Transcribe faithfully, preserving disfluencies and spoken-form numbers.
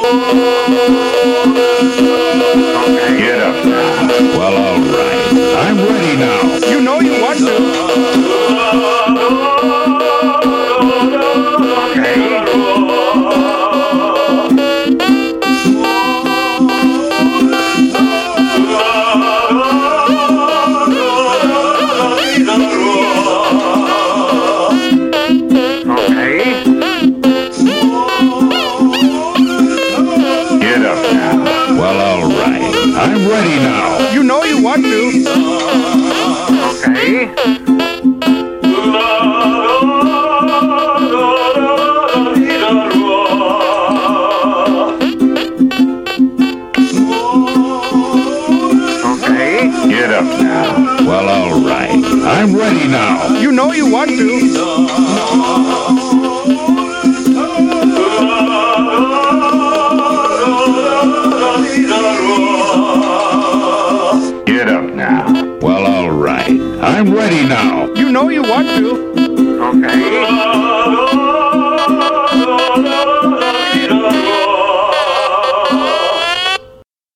Okay. Get up now. Well, all right. I'm ready now. You know you want to. I'm ready now. You know you want to. Okay. Okay. Get up now. Well, all right. I'm ready now. You know you want to. Get up now. Well, all right. I'm ready now. You know you want to. Okay.